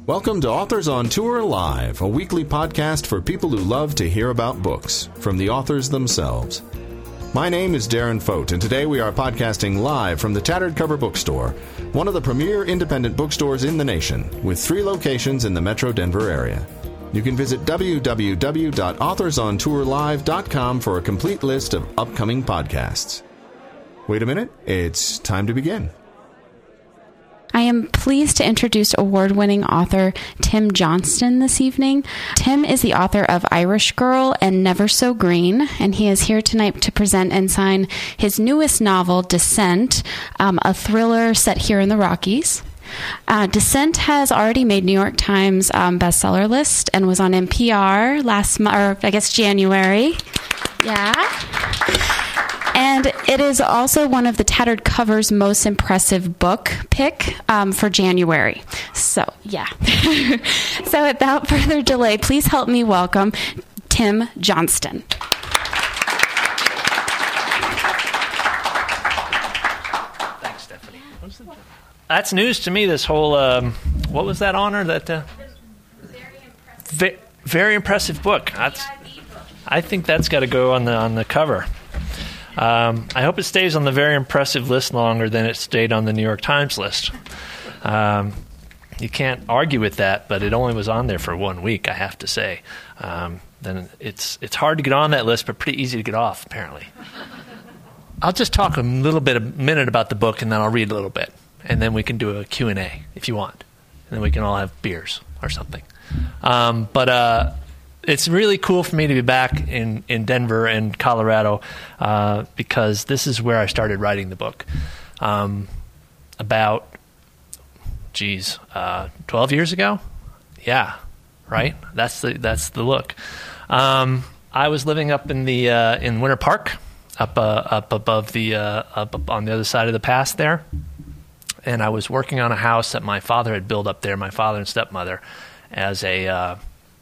Welcome to Authors on Tour Live, a weekly podcast for people who love to hear about books from the authors themselves. My name is Darren Fote, and today we are podcasting live from the Tattered Cover Bookstore, one of the premier independent bookstores in the nation, with 3 locations in the Metro Denver area. You can visit www.authorsontourlive.com for a complete list of upcoming podcasts. Wait a minute, it's time to begin. I am pleased to introduce award-winning author Tim Johnston this evening. Tim is the author of Irish Girl and Never So Green, and he is here tonight to present and sign his newest novel, Descent, a thriller set here in the Rockies. Descent has already made New York Times bestseller list and was on NPR January. Yeah. And it is also one of the Tattered Cover's most impressive book pick for January. So, yeah. So without further delay, please help me welcome Tim Johnston. Thanks, Stephanie. That's news to me, this whole, what was that honor? Very impressive book. I think that's got to go on the cover. I hope it stays on the very impressive list longer than it stayed on the New York Times list. You can't argue with that, but it only was on there for 1 week, I have to say. Then it's hard to get on that list, but pretty easy to get off, apparently. I'll just talk a minute about the book, and then I'll read a little bit. And then we can do a Q&A if you want. And then we can all have beers or something. It's really cool for me to be back in Denver and Colorado because this is where I started writing the book about 12 years ago. Yeah, right. That's the look. I was living up in Winter Park, up above up on the other side of the pass there, and I was working on a house that my father had built up there. My father and stepmother, as a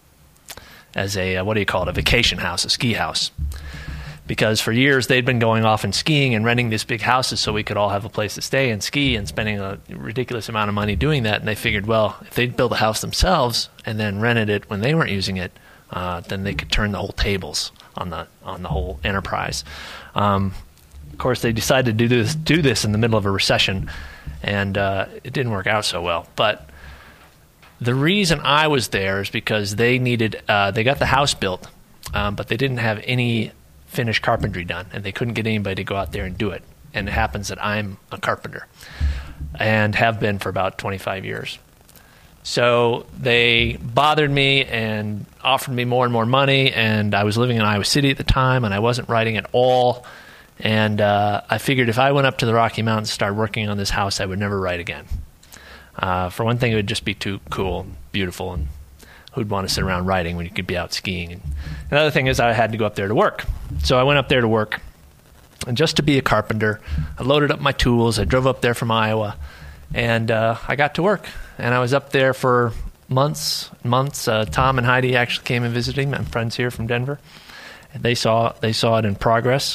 a vacation house, a ski house. Because for years they'd been going off and skiing and renting these big houses so we could all have a place to stay and ski and spending a ridiculous amount of money doing that. And they figured, well, if they'd build a house themselves and then rented it when they weren't using it, then they could turn the whole tables on the whole enterprise. Of course, they decided to do this in the middle of a recession, and it didn't work out so well. But the reason I was there is because they got the house built, but they didn't have any finished carpentry done, and they couldn't get anybody to go out there and do it. And it happens that I'm a carpenter and have been for about 25 years. So they bothered me and offered me more and more money, and I was living in Iowa City at the time, and I wasn't writing at all. And I figured if I went up to the Rocky Mountains and started working on this house, I would never write again. For one thing, it would just be too cool and beautiful, and who'd want to sit around writing when you could be out skiing? And another thing is I had to go up there to work. So I went up there to work, and just to be a carpenter, I loaded up my tools. I drove up there from Iowa, and I got to work. And I was up there for months. Tom and Heidi actually came and visited me. I'm friends here from Denver. And they saw it in progress.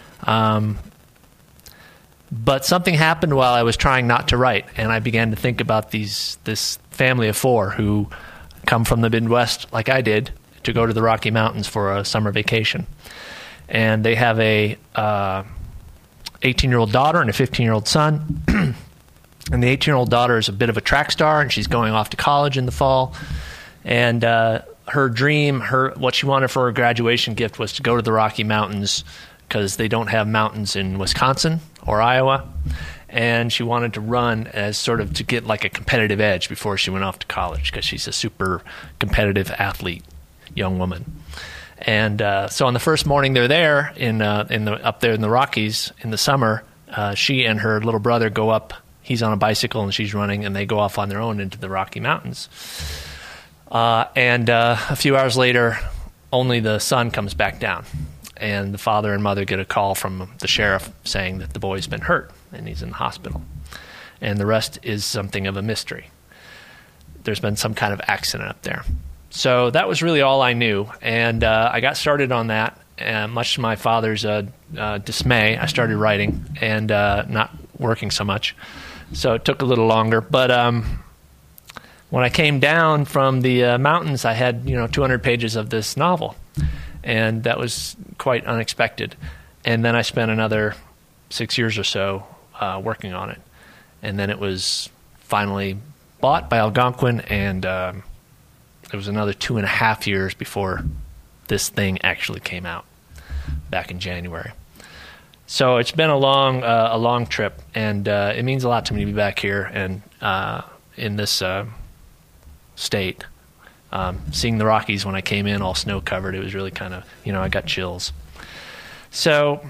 But something happened while I was trying not to write, and I began to think about this family of 4 who come from the Midwest, like I did, to go to the Rocky Mountains for a summer vacation. And they have a 18-year-old daughter and a 15-year-old son. And the 18-year-old daughter is a bit of a track star, and she's going off to college in the fall. And her dream, what she wanted for her graduation gift was to go to the Rocky Mountains because they don't have mountains in Wisconsin or Iowa, and she wanted to run as sort of to get like a competitive edge before she went off to college because she's a super competitive athlete, young woman. And so on the first morning they're there up there in the Rockies in the summer, she and her little brother go up. He's on a bicycle and she's running, and they go off on their own into the Rocky Mountains. And a few hours later, only the son comes back down. And the father and mother get a call from the sheriff saying that the boy's been hurt and he's in the hospital. And the rest is something of a mystery. There's been some kind of accident up there. So that was really all I knew. And I got started on that. And much to my father's dismay, I started writing and not working so much. So it took a little longer. But when I came down from the mountains, I had 200 pages of this novel, and that was quite unexpected. And then I spent another 6 years or so working on it, and then it was finally bought by Algonquin, and it was another 2.5 years before this thing actually came out back in January. So it's been a long trip, and it means a lot to me to be back here and in this state. Seeing the Rockies when I came in all snow covered, it was really kind of, I got chills. So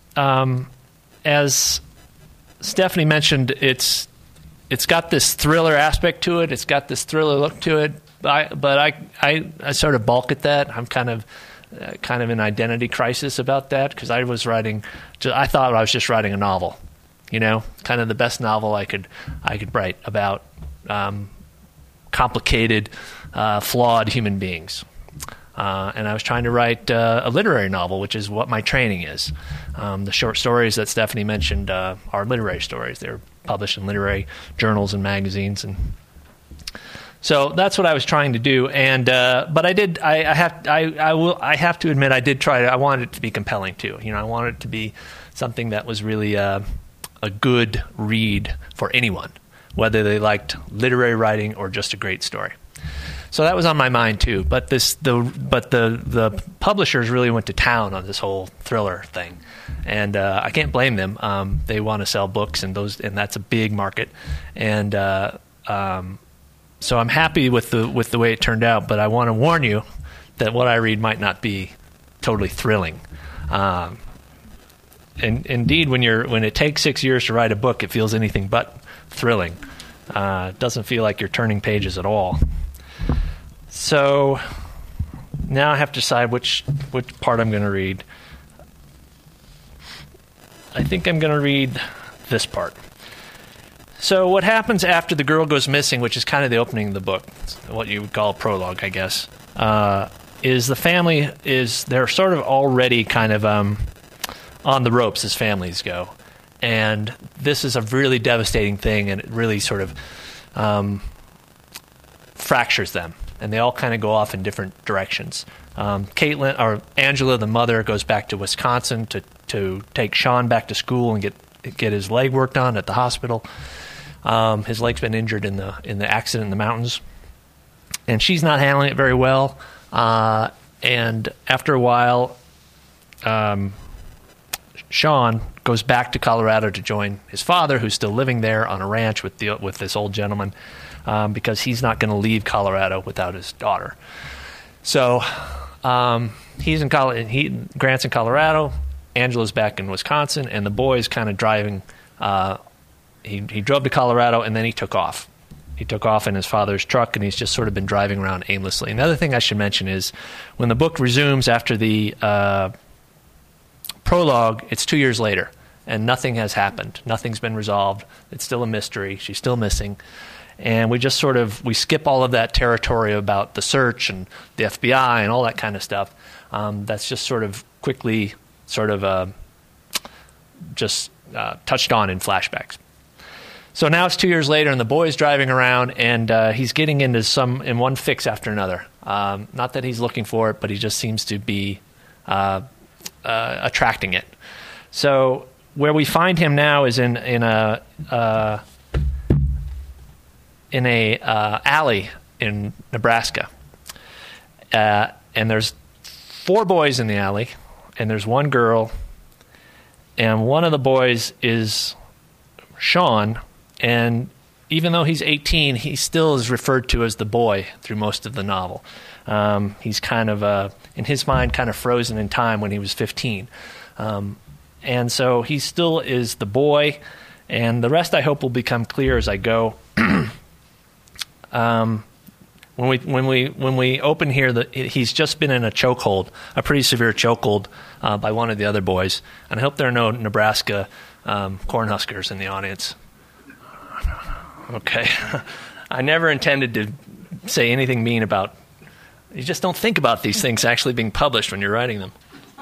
as Stephanie mentioned, it's got this thriller aspect to it. It's got this thriller look to it. But I sort of balk at that. I'm kind of in identity crisis about that, because I thought I was just writing a novel, kind of the best novel I could write about complicated, flawed human beings. And I was trying to write a literary novel, which is what my training is. The short stories that Stephanie mentioned are literary stories. They're published in literary journals and magazines, and so that's what I was trying to do. And but I have to admit, I did try. I wanted it to be compelling too. I wanted it to be something that was really a good read for anyone, whether they liked literary writing or just a great story. So that was on my mind too. But the publishers really went to town on this whole thriller thing, and I can't blame them. They want to sell books, and that's a big market, and so I'm happy with the way it turned out. But I want to warn you that what I read might not be totally thrilling. And indeed, when it takes 6 years to write a book, it feels anything but thrilling. It doesn't feel like you're turning pages at all. So now I have to decide which part I'm going to read. I think I'm going to read this part. So what happens after the girl goes missing, which is kind of the opening of the book, what you would call a prologue, I guess, is the family they're sort of already kind of on the ropes as families go. And this is a really devastating thing, and it really sort of fractures them. And they all kind of go off in different directions. Angela, the mother, goes back to Wisconsin to take Sean back to school and get his leg worked on at the hospital. His leg's been injured in the accident in the mountains, and she's not handling it very well. And after a while, Sean goes back to Colorado to join his father, who's still living there on a ranch with this old gentleman, because he's not going to leave Colorado without his daughter. So he's in Grant's in Colorado, Angela's back in Wisconsin, and the boy's kind of driving. He drove to Colorado, and then he took off. He took off in his father's truck, and he's just sort of been driving around aimlessly. Another thing I should mention is when the book resumes after the prologue, it's 2 years later, and nothing has happened. Nothing's been resolved. It's still a mystery. She's still missing. And we just we skip all of that territory about the search and the FBI and all that kind of stuff. That's just sort of quickly touched on in flashbacks. So now it's 2 years later, and the boy's driving around, and he's getting into in one fix after another. Not that he's looking for it, but he just seems to be attracting it. So where we find him now is in a alley in Nebraska, and there's 4 boys in the alley, and there's one girl, and one of the boys is Sean. And even though he's 18, he still is referred to as the boy through most of the novel. He's kind of, in his mind, kind of frozen in time when he was 15. And so he still is the boy, and the rest I hope will become clear as I go. When we open here, he's just been in a chokehold, a pretty severe chokehold by one of the other boys. And I hope there are no Nebraska Cornhuskers in the audience. Okay. I never intended to say anything mean about... You just don't think about these things actually being published when you're writing them.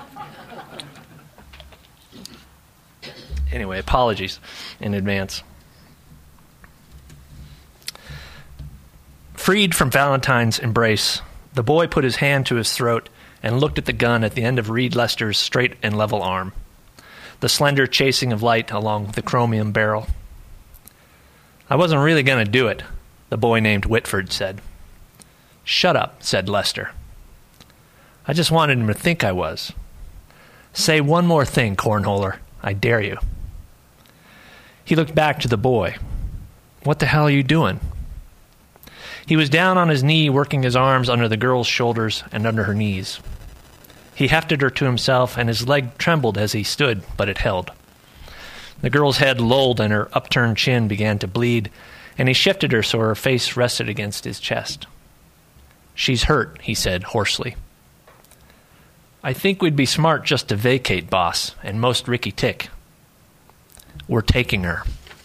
Anyway, apologies in advance. Freed from Valentine's embrace, the boy put his hand to his throat and looked at the gun at the end of Reed Lester's straight and level arm, the slender chasing of light along the chromium barrel. "I wasn't really going to do it," the boy named Whitford said. "Shut up," said Lester. "I just wanted him to think I was. Say one more thing, cornholer. I dare you." He looked back to the boy. "What the hell are you doing?" He was down on his knee, working his arms under the girl's shoulders and under her knees. He hefted her to himself, and his leg trembled as he stood, but it held. The girl's head lolled, and her upturned chin began to bleed, and he shifted her so her face rested against his chest. "She's hurt," he said hoarsely. "I think we'd be smart just to vacate, boss, and most Ricky Tick. We're taking her."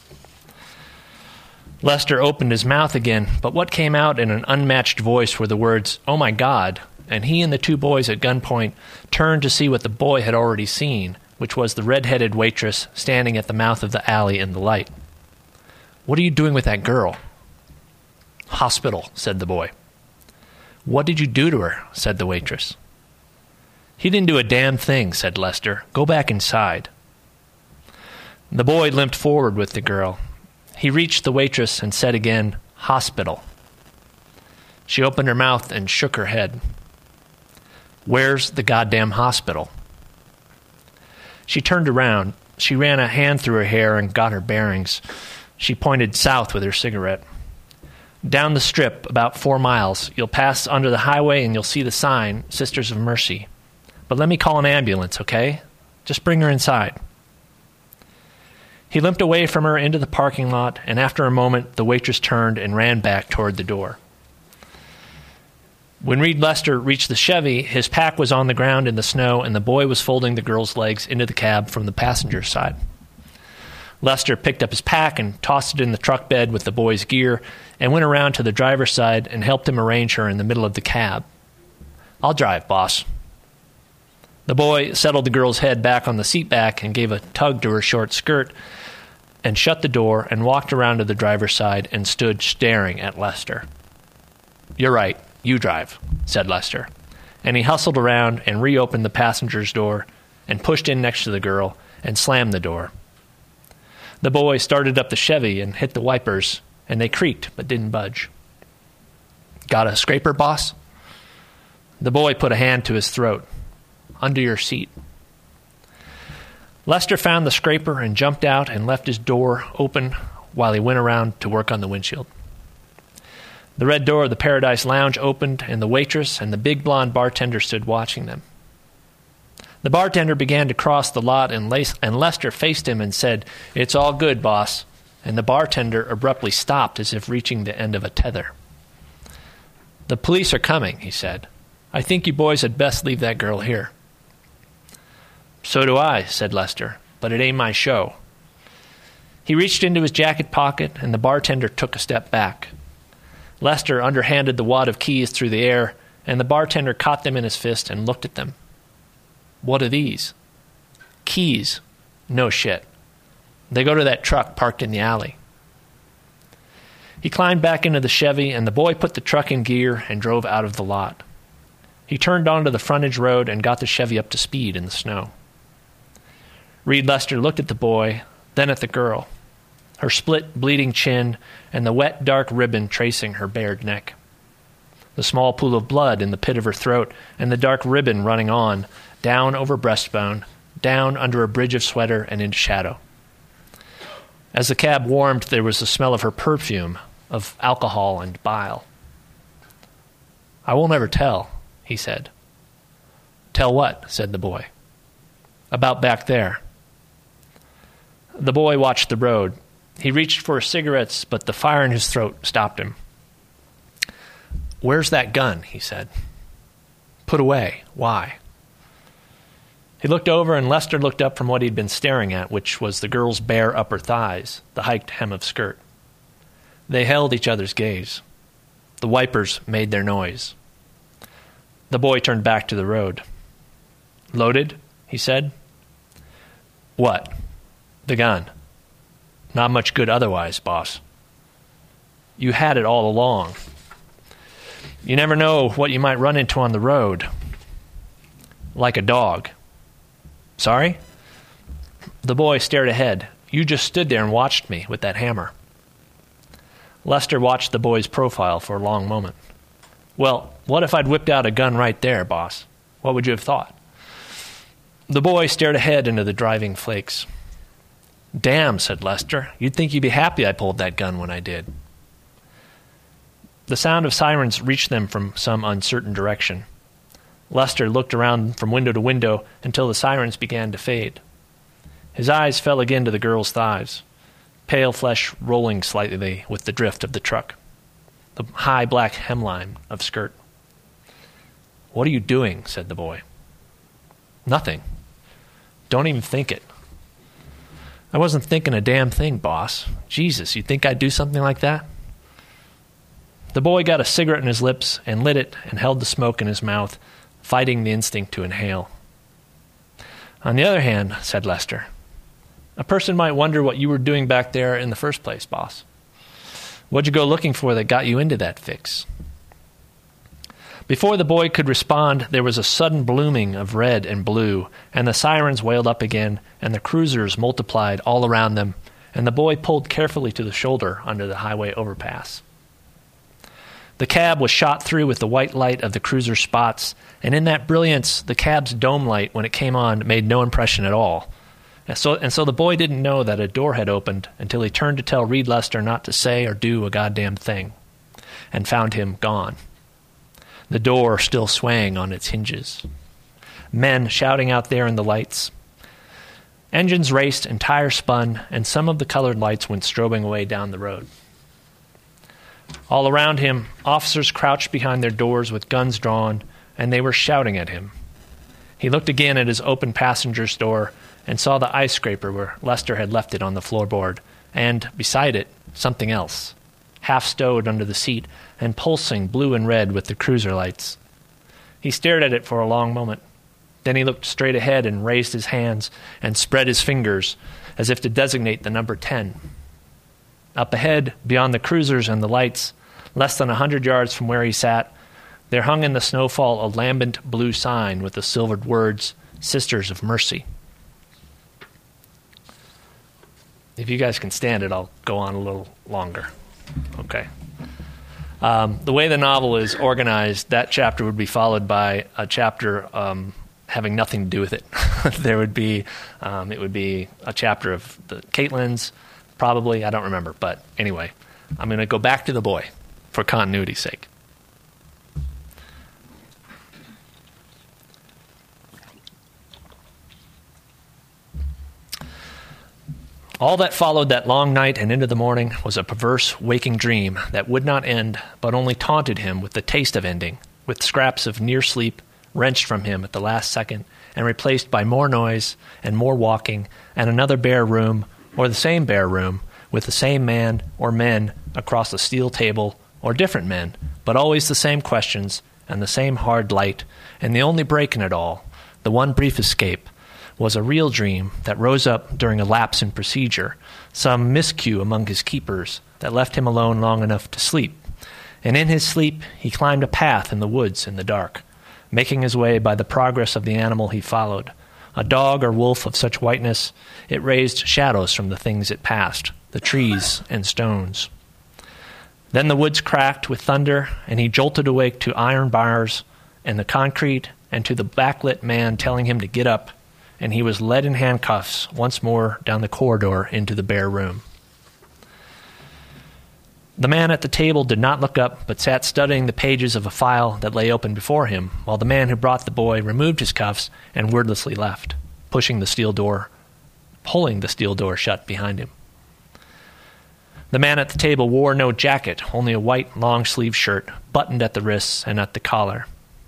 Lester opened his mouth again, but what came out in an unmatched voice were the words, "Oh my God," and he and the two boys at gunpoint turned to see what the boy had already seen, which was the red-headed waitress standing at the mouth of the alley in the light. "What are you doing with that girl?" "Hospital," said the boy. "What did you do to her?" said the waitress. "He didn't do a damn thing," said Lester. "Go back inside." The boy limped forward with the girl. He reached the waitress and said again, "Hospital." She opened her mouth and shook her head. "Where's the goddamn hospital?" She turned around. She ran a hand through her hair and got her bearings. She pointed south with her cigarette. "Down the strip, about 4 miles. You'll pass under the highway and you'll see the sign, Sisters of Mercy. But let me call an ambulance, okay? Just bring her inside." He limped away from her into the parking lot, and after a moment, the waitress turned and ran back toward the door. When Reed Lester reached the Chevy, his pack was on the ground in the snow, and the boy was folding the girl's legs into the cab from the passenger side. Lester picked up his pack and tossed it in the truck bed with the boy's gear, and went around to the driver's side and helped him arrange her in the middle of the cab. "I'll drive, boss." The boy settled the girl's head back on the seat back and gave a tug to her short skirt and shut the door and walked around to the driver's side and stood staring at Lester. "You're right, you drive," said Lester. And he hustled around and reopened the passenger's door and pushed in next to the girl and slammed the door. The boy started up the Chevy and hit the wipers, and they creaked but didn't budge. "Got a scraper, boss?" The boy put a hand to his throat. "Under your seat." Lester found the scraper and jumped out and left his door open while he went around to work on the windshield. The red door of the Paradise Lounge opened, and the waitress and the big blonde bartender stood watching them. The bartender began to cross the lot, and Lester faced him and said, "It's all good, boss." And the bartender abruptly stopped as if reaching the end of a tether. "The police are coming," he said. "I think you boys had best leave that girl here." "So do I," said Lester, "but it ain't my show." He reached into his jacket pocket, and the bartender took a step back. Lester underhanded the wad of keys through the air, and the bartender caught them in his fist and looked at them. "What are these?" "Keys." "No shit. They go to that truck parked in the alley." He climbed back into the Chevy, and the boy put the truck in gear and drove out of the lot. He turned onto the frontage road and got the Chevy up to speed in the snow. Reed Lester looked at the boy, then at the girl, her split, bleeding chin and the wet, dark ribbon tracing her bared neck. The small pool of blood in the pit of her throat and the dark ribbon running on, down over breastbone, down under a bridge of sweater and into shadow. As the cab warmed, there was the smell of her perfume, of alcohol and bile. "I won't ever tell," he said. "Tell what?" said the boy. "About back there." The boy watched the road. He reached for his cigarettes, but the fire in his throat stopped him. "Where's that gun?" he said. "Put away. Why?" He looked over, and Lester looked up from what he'd been staring at, which was the girl's bare upper thighs, the hiked hem of skirt. They held each other's gaze. The wipers made their noise. The boy turned back to the road. "Loaded?" he said. "What?" "The gun. Not much good otherwise, boss." "You had it all along." You never know what you might run into on the road. Like a dog. Sorry? The boy stared ahead. You just stood there and watched me with that hammer. Lester watched the boy's profile for a long moment. Well, what if I'd whipped out a gun right there, boss? What would you have thought? The boy stared ahead into the driving flakes. Damn, said Lester. You'd think you'd be happy I pulled that gun when I did. The sound of sirens reached them from some uncertain direction. Lester looked around from window to window until the sirens began to fade. His eyes fell again to the girl's thighs, pale flesh rolling slightly with the drift of the truck, the high black hemline of skirt. What are you doing? Said the boy. Nothing. Don't even think it. I wasn't thinking a damn thing, boss. Jesus, you'd think I'd do something like that? The boy got a cigarette in his lips and lit it and held the smoke in his mouth, fighting the instinct to inhale. On the other hand, said Lester, a person might wonder what you were doing back there in the first place, boss. What'd you go looking for that got you into that fix? Before the boy could respond, there was a sudden blooming of red and blue, and the sirens wailed up again, and the cruisers multiplied all around them, and the boy pulled carefully to the shoulder under the highway overpass. The cab was shot through with the white light of the cruiser's spots, and in that brilliance, the cab's dome light, when it came on, made no impression at all. And so the boy didn't know that a door had opened until he turned to tell Reed Lester not to say or do a goddamn thing, and found him gone. The door still swaying on its hinges. Men shouting out there in the lights. Engines raced and tires spun, and some of the colored lights went strobing away down the road. All around him, officers crouched behind their doors with guns drawn, and they were shouting at him. He looked again at his open passenger's door and saw the ice scraper where Lester had left it on the floorboard, and, beside it, something else, half stowed under the seat and pulsing blue and red with the cruiser lights. He stared at it for a long moment. Then he looked straight ahead and raised his hands and spread his fingers as if to designate the number 10. Up ahead, beyond the cruisers and the lights, less than 100 yards from where he sat, there hung in the snowfall a lambent blue sign with the silvered words, Sisters of Mercy. If you guys can stand it, I'll go on a little longer. Okay. The way the novel is organized, that chapter would be followed by a chapter having nothing to do with it. There would be, it would be a chapter of the Caitlin's, probably, I don't remember. But anyway, I'm going to go back to the boy for continuity's sake. All that followed that long night and into the morning was a perverse waking dream that would not end, but only taunted him with the taste of ending, with scraps of near sleep wrenched from him at the last second and replaced by more noise and more walking and another bare room, or the same bare room, with the same man or men across a steel table, or different men, but always the same questions and the same hard light, and the only break in it all, the one brief escape, was a real dream that rose up during a lapse in procedure, some miscue among his keepers that left him alone long enough to sleep. And in his sleep he climbed a path in the woods in the dark, making his way by the progress of the animal he followed. A dog or wolf of such whiteness, it raised shadows from the things it passed, the trees and stones. Then the woods cracked with thunder, and he jolted awake to iron bars and the concrete and to the backlit man telling him to get up, and he was led in handcuffs once more down the corridor into the bare room. The man at the table did not look up, but sat studying the pages of a file that lay open before him, while the man who brought the boy removed his cuffs and wordlessly left, pulling the steel door shut behind him. The man at the table wore no jacket, only a white long-sleeved shirt, buttoned at the wrists and at the collar.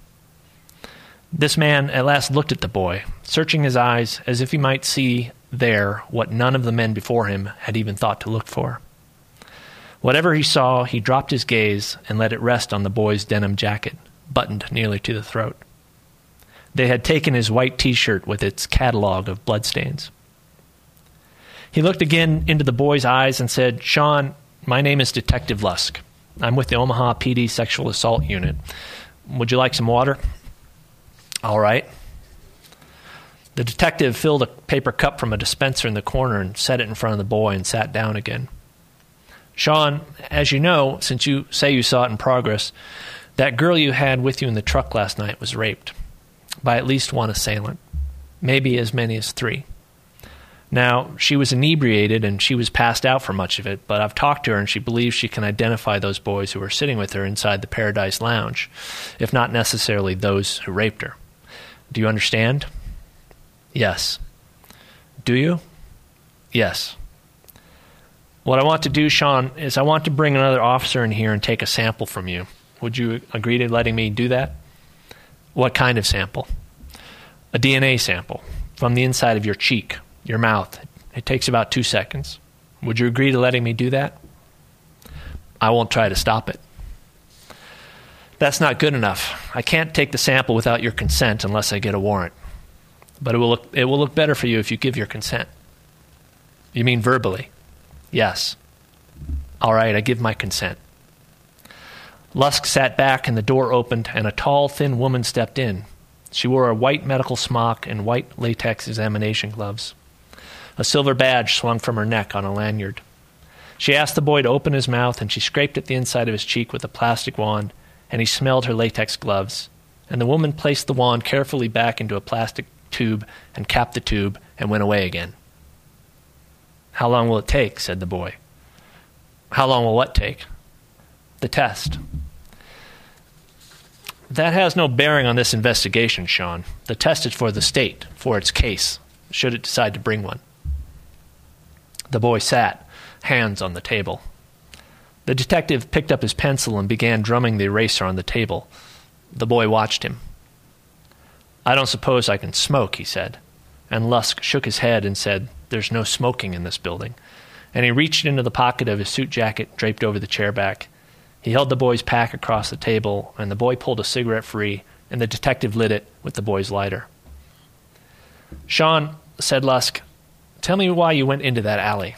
This man at last looked at the boy, searching his eyes as if he might see there what none of the men before him had even thought to look for. Whatever he saw, he dropped his gaze and let it rest on the boy's denim jacket, buttoned nearly to the throat. They had taken his white T-shirt with its catalog of bloodstains. He looked again into the boy's eyes and said, "Sean, my name is Detective Lusk. I'm with the Omaha PD Sexual Assault Unit. Would you like some water? All right. The detective filled a paper cup from a dispenser in the corner and set it in front of the boy and sat down again. Sean, as you know, since you say you saw it in progress, that girl you had with you in the truck last night was raped by at least one assailant, maybe as many as 3. Now, she was inebriated and she was passed out for much of it, but I've talked to her and she believes she can identify those boys who were sitting with her inside the Paradise Lounge, if not necessarily those who raped her. Do you understand? Yes. Do you? Yes. What I want to do, Sean, is I want to bring another officer in here and take a sample from you. Would you agree to letting me do that? What kind of sample? A DNA sample from the inside of your cheek, your mouth. It takes about 2 seconds. Would you agree to letting me do that? I won't try to stop it. That's not good enough. I can't take the sample without your consent unless I get a warrant. But it will look better for you if you give your consent. You mean verbally? Yes. All right, I give my consent. Lusk sat back and the door opened and a tall, thin woman stepped in. She wore a white medical smock and white latex examination gloves. A silver badge swung from her neck on a lanyard. She asked the boy to open his mouth and she scraped at the inside of his cheek with a plastic wand, and he smelled her latex gloves. And the woman placed the wand carefully back into a plastic tube and capped the tube and went away again. How long will it take? Said the boy. How long will what take? The test. That has no bearing on this investigation, Sean. The test is for the state, for its case, should it decide to bring one. The boy sat, hands on the table. The detective picked up his pencil and began drumming the eraser on the table. The boy watched him. I don't suppose I can smoke, he said. And Lusk shook his head and said, there's no smoking in this building. And he reached into the pocket of his suit jacket draped over the chair back. He held the boy's pack across the table, and the boy pulled a cigarette free, and the detective lit it with the boy's lighter. Sean, said Lusk, tell me why you went into that alley.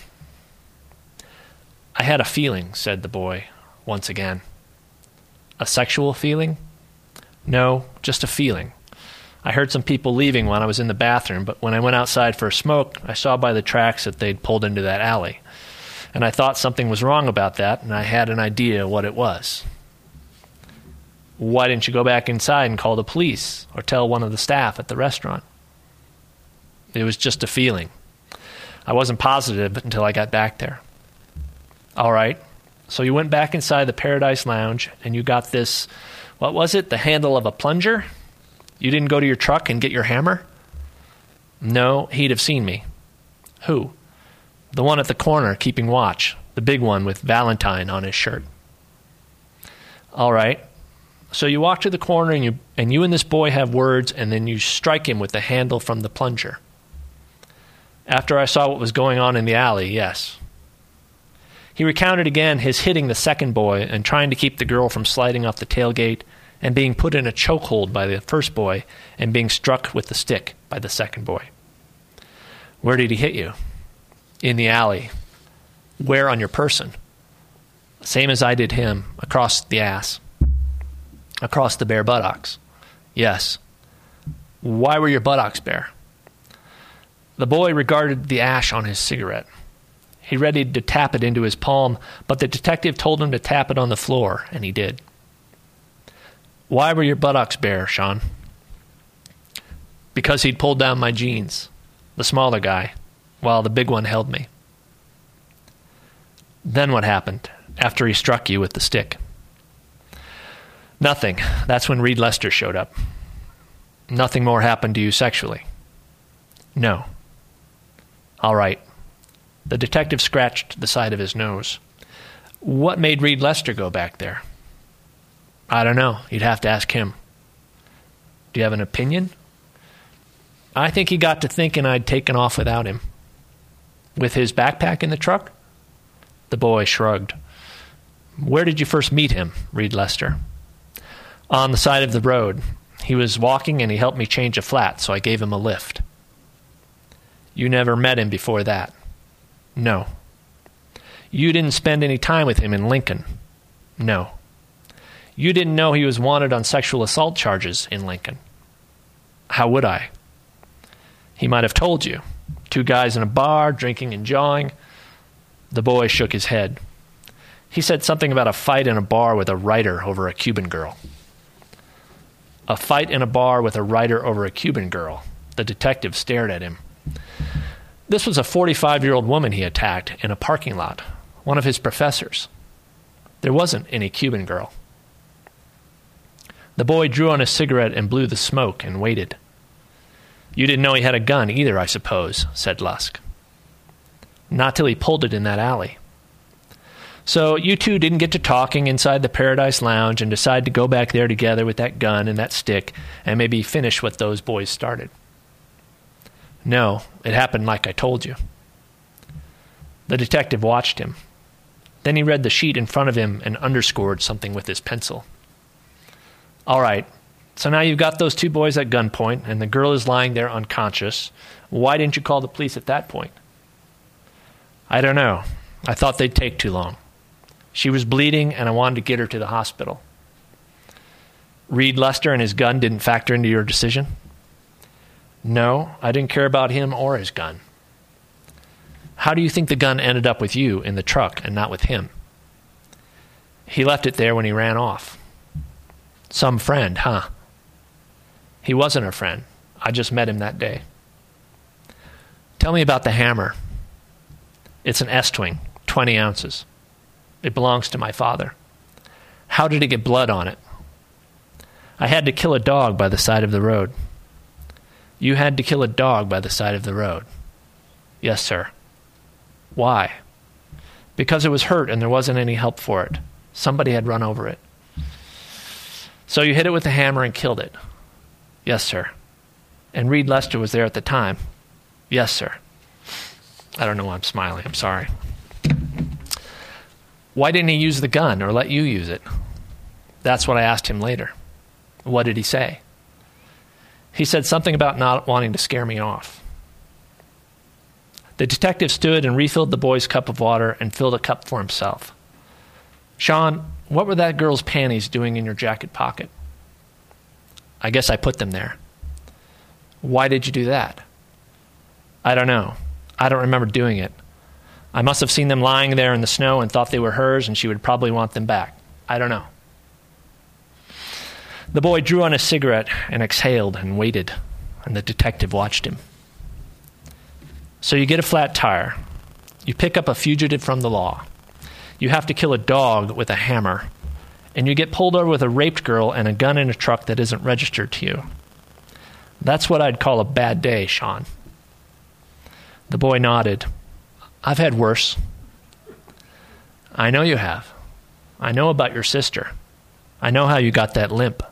I had a feeling, said the boy, once again. A sexual feeling? No, just a feeling. I heard some people leaving when I was in the bathroom, but when I went outside for a smoke, I saw by the tracks that they'd pulled into that alley. And I thought something was wrong about that, and I had an idea what it was. Why didn't you go back inside and call the police or tell one of the staff at the restaurant? It was just a feeling. I wasn't positive until I got back there. All right, so you went back inside the Paradise Lounge, and you got this, what was it, the handle of a plunger? You didn't go to your truck and get your hammer? No, he'd have seen me. Who? The one at the corner keeping watch, the big one with Valentine on his shirt. All right. So you walk to the corner and you and this boy have words, and then you strike him with the handle from the plunger. After I saw what was going on in the alley, yes. He recounted again his hitting the second boy and trying to keep the girl from sliding off the tailgate and being put in a chokehold by the first boy and being struck with the stick by the second boy. Where did he hit you? In the alley. Where on your person? Same as I did him, across the ass. Across the bare buttocks. Yes. Why were your buttocks bare? The boy regarded the ash on his cigarette. He readied to tap it into his palm, but the detective told him to tap it on the floor, and he did. Why were your buttocks bare, Sean? Because he'd pulled down my jeans, the smaller guy, while the big one held me. Then what happened, after he struck you with the stick? Nothing. That's when Reed Lester showed up. Nothing more happened to you sexually? No. All right. The detective scratched the side of his nose. What made Reed Lester go back there? I don't know. You'd have to ask him. Do you have an opinion? I think he got to thinking I'd taken off without him. With his backpack in the truck? The boy shrugged. Where did you first meet him, Reed Lester? On the side of the road. He was walking and he helped me change a flat, so I gave him a lift. You never met him before that? No. You didn't spend any time with him in Lincoln? No. You didn't know he was wanted on sexual assault charges in Lincoln. How would I? He might have told you. 2 guys in a bar, drinking and jawing. The boy shook his head. He said something about a fight in a bar with a writer over a Cuban girl. A fight in a bar with a writer over a Cuban girl. The detective stared at him. This was a 45-year-old woman he attacked in a parking lot, one of his professors. There wasn't any Cuban girl. The boy drew on a cigarette and blew the smoke and waited. You didn't know he had a gun either, I suppose, said Lusk. Not till he pulled it in that alley. So you two didn't get to talking inside the Paradise Lounge and decide to go back there together with that gun and that stick and maybe finish what those boys started. No, it happened like I told you. The detective watched him. Then he read the sheet in front of him and underscored something with his pencil. All right, so now you've got those 2 boys at gunpoint and the girl is lying there unconscious. Why didn't you call the police at that point? I don't know. I thought they'd take too long. She was bleeding and I wanted to get her to the hospital. Reed Lester and his gun didn't factor into your decision? No, I didn't care about him or his gun. How do you think the gun ended up with you in the truck and not with him? He left it there when he ran off. Some friend, huh? He wasn't a friend. I just met him that day. Tell me about the hammer. It's an S-twing, 20 ounces. It belongs to my father. How did it get blood on it? I had to kill a dog by the side of the road. You had to kill a dog by the side of the road. Yes, sir. Why? Because it was hurt and there wasn't any help for it. Somebody had run over it. So you hit it with the hammer and killed it? Yes, sir. And Reed Lester was there at the time? Yes, sir. I don't know why I'm smiling. I'm sorry. Why didn't he use the gun or let you use it? That's what I asked him later. What did he say? He said something about not wanting to scare me off. The detective stood and refilled the boy's cup of water and filled a cup for himself. Sean, what were that girl's panties doing in your jacket pocket? I guess I put them there. Why did you do that? I don't know. I don't remember doing it. I must have seen them lying there in the snow and thought they were hers and she would probably want them back. I don't know. The boy drew on a cigarette and exhaled and waited, and the detective watched him. So you get a flat tire. You pick up a fugitive from the law. You have to kill a dog with a hammer, and you get pulled over with a raped girl and a gun in a truck that isn't registered to you. That's what I'd call a bad day, Sean. The boy nodded. I've had worse. I know you have. I know about your sister. I know how you got that limp.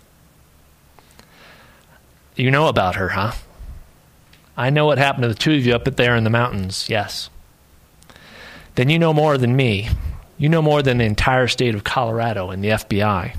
You know about her, huh? I know what happened to the 2 of you up there in the mountains, yes. Then you know more than me. You know more than the entire state of Colorado and the FBI.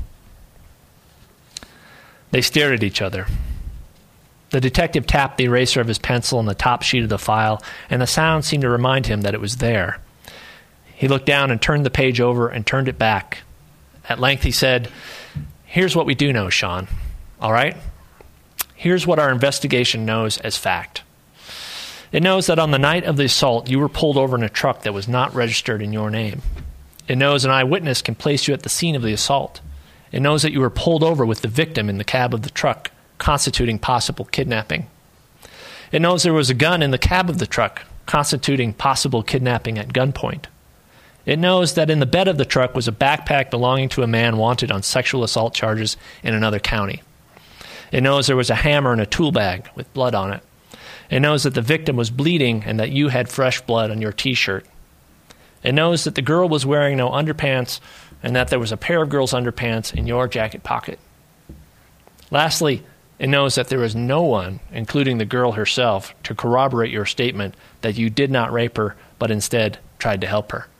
They stared at each other. The detective tapped the eraser of his pencil on the top sheet of the file, and the sound seemed to remind him that it was there. He looked down and turned the page over and turned it back. At length he said, Here's what we do know, Sean. All right? Here's what our investigation knows as fact. It knows that on the night of the assault, you were pulled over in a truck that was not registered in your name. It knows an eyewitness can place you at the scene of the assault. It knows that you were pulled over with the victim in the cab of the truck, constituting possible kidnapping. It knows there was a gun in the cab of the truck, constituting possible kidnapping at gunpoint. It knows that in the bed of the truck was a backpack belonging to a man wanted on sexual assault charges in another county. It knows there was a hammer in a tool bag with blood on it. It knows that the victim was bleeding and that you had fresh blood on your T-shirt. It knows that the girl was wearing no underpants and that there was a pair of girls' underpants in your jacket pocket. Lastly, it knows that there is no one, including the girl herself, to corroborate your statement that you did not rape her, but instead tried to help her.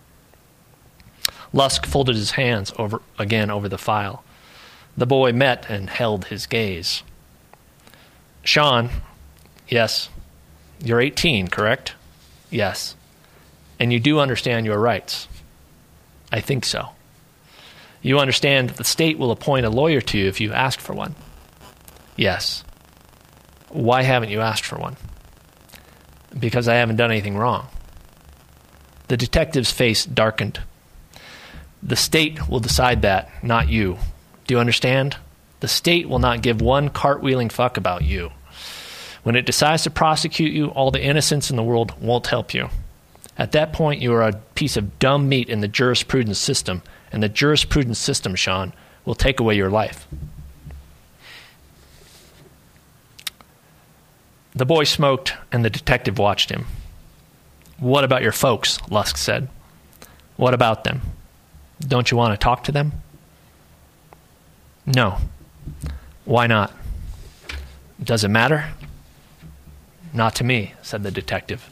Lusk folded his hands over the file. The boy met and held his gaze. Sean, yes, you're 18, correct? Yes. And you do understand your rights? I think so. You understand that the state will appoint a lawyer to you if you ask for one? Yes. Why haven't you asked for one? Because I haven't done anything wrong. The detective's face darkened. The state will decide that, not you. Do you understand? The state will not give one cartwheeling fuck about you. When it decides to prosecute you, all the innocence in the world won't help you. At that point, you are a piece of dumb meat in the jurisprudence system, and the jurisprudence system, Sean, will take away your life. The boy smoked, and the detective watched him. What about your folks? Lusk said. What about them? Don't you want to talk to them? No. Why not? Does it matter? Not to me, said the detective.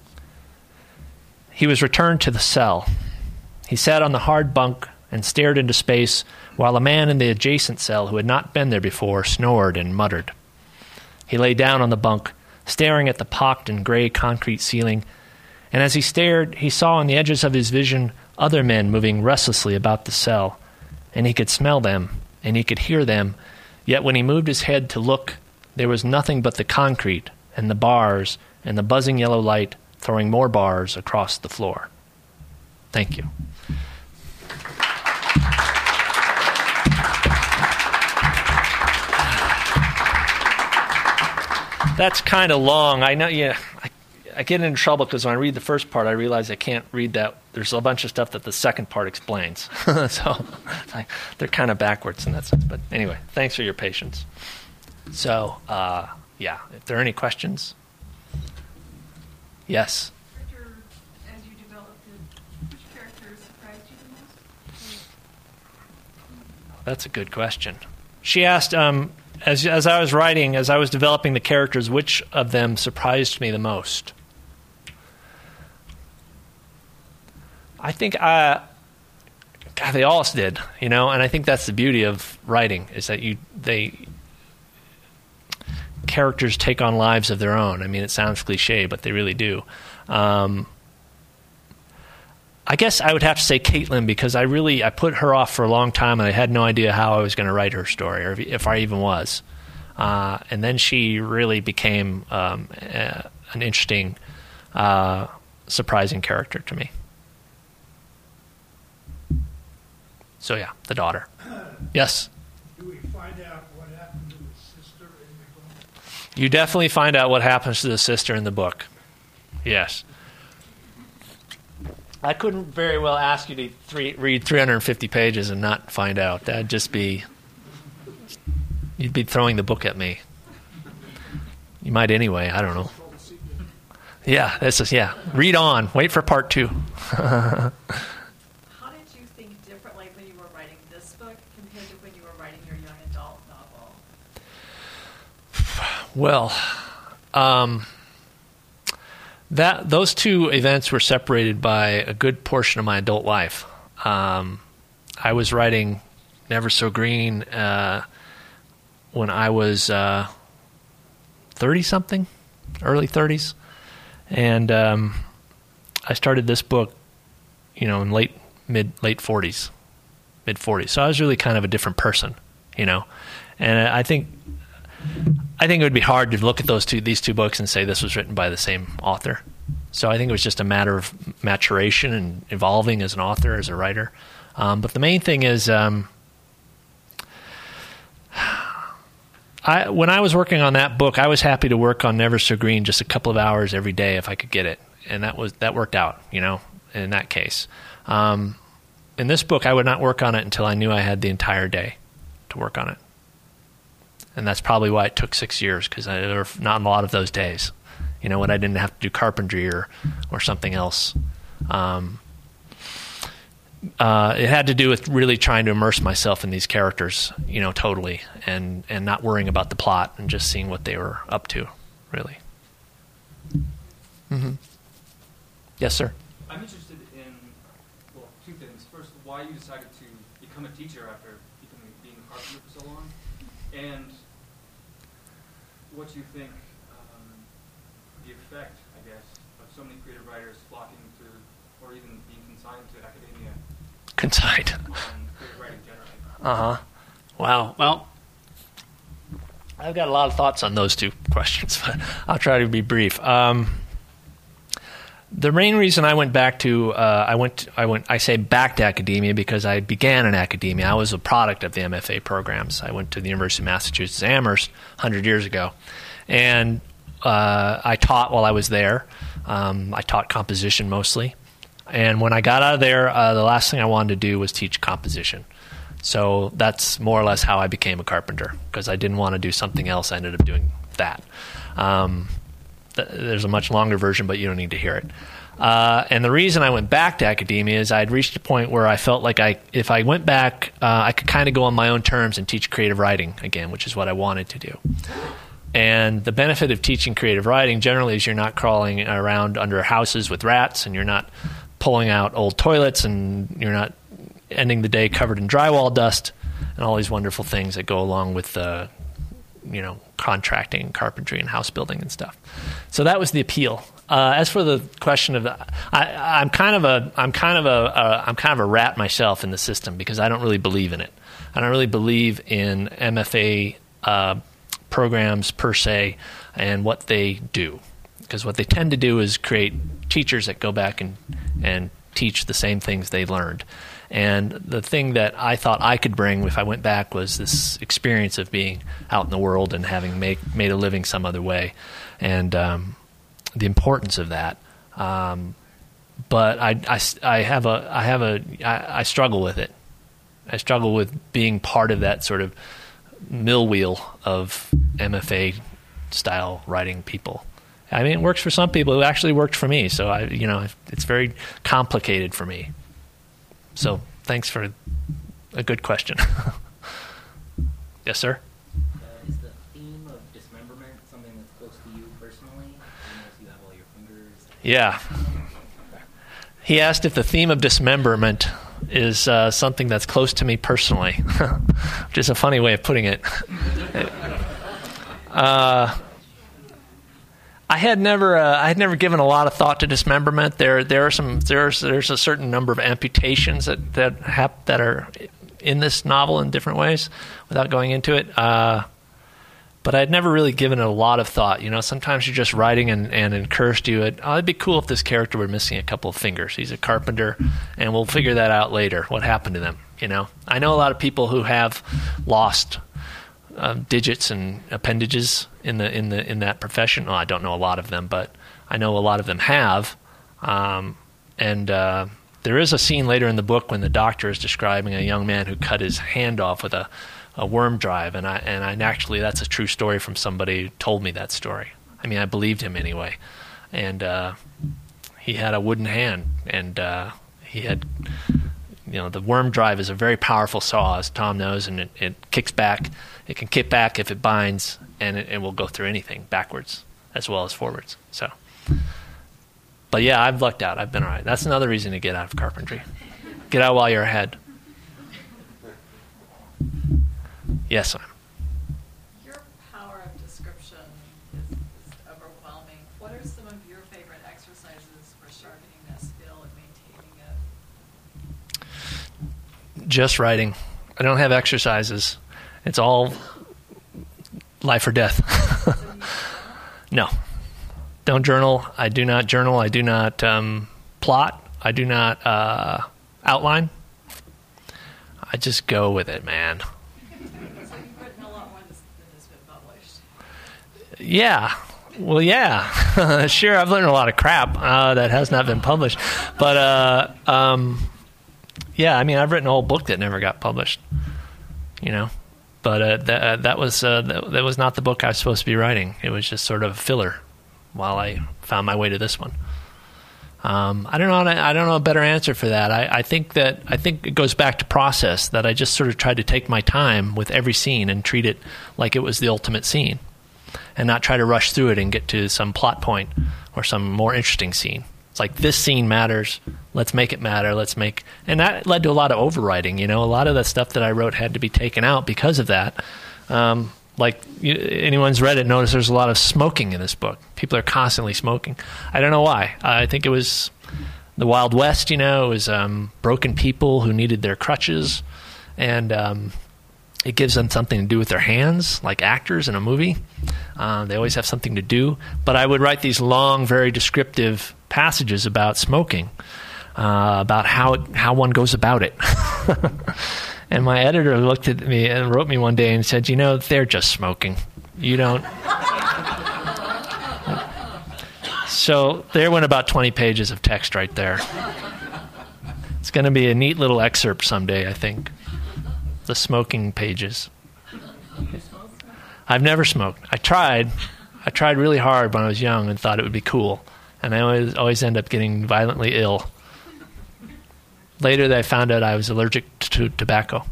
He was returned to the cell. He sat on the hard bunk and stared into space while a man in the adjacent cell who had not been there before snored and muttered. He lay down on the bunk, staring at the pocked and gray concrete ceiling, and as he stared, he saw on the edges of his vision other men moving restlessly about the cell, and he could smell them, and he could hear them, yet when he moved his head to look, there was nothing but the concrete and the bars and the buzzing yellow light throwing more bars across the floor. Thank you. That's kind of long. I know, yeah. I get into trouble because when I read the first part, I realize I can't read that. There's a bunch of stuff that the second part explains. So they're kind of backwards in that sense. But anyway, thanks for your patience. So, yeah, if there are any questions. Yes? As you developed it, which character surprised you the most? That's a good question. She asked, as I was writing, as I was developing the characters, which of them surprised me the most? I think God, they all did, and I think that's the beauty of writing, is that characters take on lives of their own. I mean, it sounds cliche, but they really do. I guess I would have to say Caitlin, because I put her off for a long time, and I had no idea how I was going to write her story, or if I even was. And then she really became an interesting, surprising character to me. So yeah, the daughter. Yes? Do we find out what happened to the sister in the book? You definitely find out what happens to the sister in the book. Yes. I couldn't very well ask you to read 350 pages and not find out. That'd just be... You'd be throwing the book at me. You might anyway, I don't know. Yeah, read on. Wait for part 2. How did you think differently when you were writing this book compared to when you were writing your young adult novel? Well, those two events were separated by a good portion of my adult life. I was writing Never So Green when I was 30-something, early 30s. And I started this book, in mid 40s, mid 40s. So I was really kind of a different person, And I think it would be hard to look at these two books and say this was written by the same author. So I think it was just a matter of maturation and evolving as an author, as a writer. But the main thing is, when I was working on that book, I was happy to work on Never So Green just a couple of hours every day if I could get it, and that worked out, in that case. In this book, I would not work on it until I knew I had the entire day to work on it. And that's probably why it took 6 years, because there were not a lot of those days, when I didn't have to do carpentry or something else. It had to do with really trying to immerse myself in these characters, totally, and not worrying about the plot and just seeing what they were up to, really. Mm-hmm. Yes, sir? I'm interested in, two things. First, why you decided to become a teacher after being a carpenter for so long, and what you think the effect, I guess, of so many creative writers flocking to, or even being consigned to academia Coincide. and creative writing generally? Wow. Well, I've got a lot of thoughts on those two questions, but I'll try to be brief. The main reason I went back to I say back to academia because I began in academia. I was a product of the MFA programs. I went to the University of Massachusetts Amherst 100 years ago, and I taught while I was there. I taught composition mostly, and when I got out of there, the last thing I wanted to do was teach composition. So that's more or less how I became a carpenter, because I didn't want to do something else. I ended up doing that. There's a much longer version, but you don't need to hear it. And the reason I went back to academia is I'd reached a point where I felt like if I went back, I could kind of go on my own terms and teach creative writing again, which is what I wanted to do. And the benefit of teaching creative writing generally is you're not crawling around under houses with rats, and you're not pulling out old toilets, and you're not ending the day covered in drywall dust and all these wonderful things that go along with contracting and carpentry and house building and stuff. So that was the appeal. As for the question of I'm kind of a rat myself in the system because I don't really believe in it. I don't really believe in MFA programs per se and what they do, because what they tend to do is create teachers that go back and teach the same things they learned. And the thing that I thought I could bring if I went back was this experience of being out in the world and having made a living some other way, and the importance of that. But I struggle with it. I struggle with being part of that sort of mill wheel of MFA style writing people. I mean, it works for some people. It actually worked for me. So it's very complicated for me. So thanks for a good question. Yes, sir? Is the theme of dismemberment something that's close to you personally? As you have all your fingers? Yeah. He asked if the theme of dismemberment is something that's close to me personally, which is a funny way of putting it. I had never given a lot of thought to dismemberment. There's a certain number of amputations that are in this novel in different ways, without going into it. But I'd never really given it a lot of thought. Sometimes you're just writing and it occurs to you, it'd be cool if this character were missing a couple of fingers. He's a carpenter, and we'll figure that out later. What happened to them? I know a lot of people who have lost digits and appendages in that profession. Well, I don't know a lot of them, but I know a lot of them have. And there is a scene later in the book when the doctor is describing a young man who cut his hand off with a worm drive, and I actually, that's a true story from somebody who told me that story. I mean, I believed him anyway. And he had a wooden hand, and he had, the worm drive is a very powerful saw, as Tom knows, and it kicks back. It can kick back if it binds, and it will go through anything, backwards as well as forwards. So, but yeah, I've lucked out. I've been all right. That's another reason to get out of carpentry. Get out while you're ahead. Yes, ma'am. Your power of description is overwhelming. What are some of your favorite exercises for sharpening that skill and maintaining it? Just writing. I don't have exercises. It's all life or death. No. Don't journal. I do not journal. I do not plot. I do not outline. I just go with it, man. So you've written a lot more than has been published. Yeah. Well, yeah. Sure, I've learned a lot of crap that has not been published. But, yeah, I mean, I've written a whole book that never got published, But that was not the book I was supposed to be writing. It was just sort of filler while I found my way to this one. I don't know a better answer for that. I think it goes back to process, that I just sort of tried to take my time with every scene and treat it like it was the ultimate scene, and not try to rush through it and get to some plot point or some more interesting scene. It's like, this scene matters. Let's make it matter. And that led to a lot of overwriting. A lot of the stuff that I wrote had to be taken out because of that. Anyone's read it, notice there's a lot of smoking in this book. People are constantly smoking. I don't know why. I think it was the Wild West. It was broken people who needed their crutches, and it gives them something to do with their hands, like actors in a movie. They always have something to do. But I would write these long, very descriptive passages about smoking, about how one goes about it. And my editor looked at me and wrote me one day and said, they're just smoking. You don't... So there went about 20 pages of text right there. It's going to be a neat little excerpt someday, I think. The smoking pages. I've never smoked. I tried really hard when I was young and thought it would be cool. And I always end up getting violently ill. Later, I found out I was allergic to tobacco.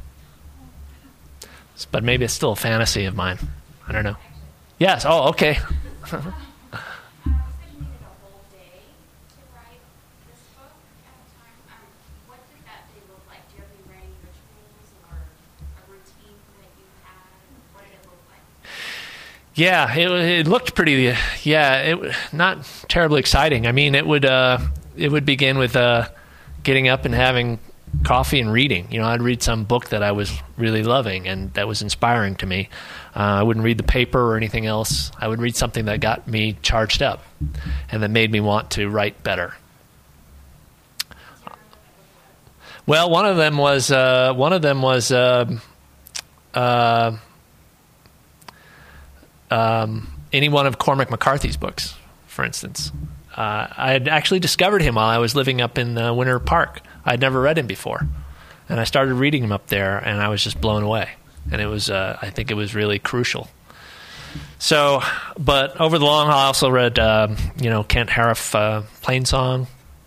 But maybe it's still a fantasy of mine. I don't know. Yes. Oh, okay. Yeah, it looked pretty. Yeah, not terribly exciting. I mean, it would begin with getting up and having coffee and reading. I'd read some book that I was really loving and that was inspiring to me. I wouldn't read the paper or anything else. I would read something that got me charged up and that made me want to write better. Well, one of them was any one of Cormac McCarthy's books, for instance. I had actually discovered him while I was living up in Winter Park. I'd never read him before. And I started reading him up there, and I was just blown away. And it was, I think it was really crucial. So, but over the long haul, I also read, Kent Harif, Plainsong.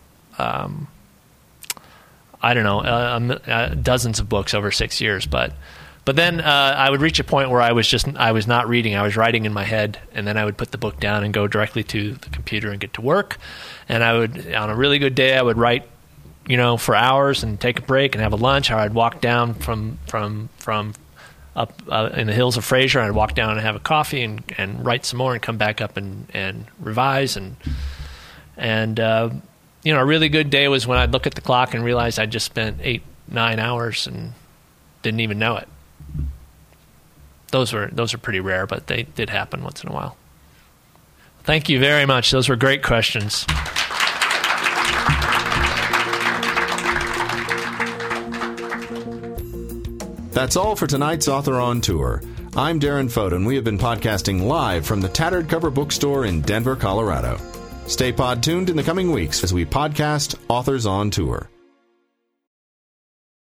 I don't know, dozens of books over 6 years, But then I would reach a point where I was not reading. I was writing in my head, and then I would put the book down and go directly to the computer and get to work. And I would, on a really good day, I would write, for hours and take a break and have a lunch. Or I'd walk down from up in the hills of Fraser, and I'd walk down and have a coffee and write some more and come back up and revise. And a really good day was when I'd look at the clock and realize I'd just spent 8-9 hours and didn't even know it. Those are pretty rare, but they did happen once in a while. Thank you very much. Those were great questions. That's all for tonight's Author on Tour. I'm Darren Fote, and we have been podcasting live from the Tattered Cover Bookstore in Denver, Colorado. Stay pod tuned in the coming weeks as we podcast Authors on Tour.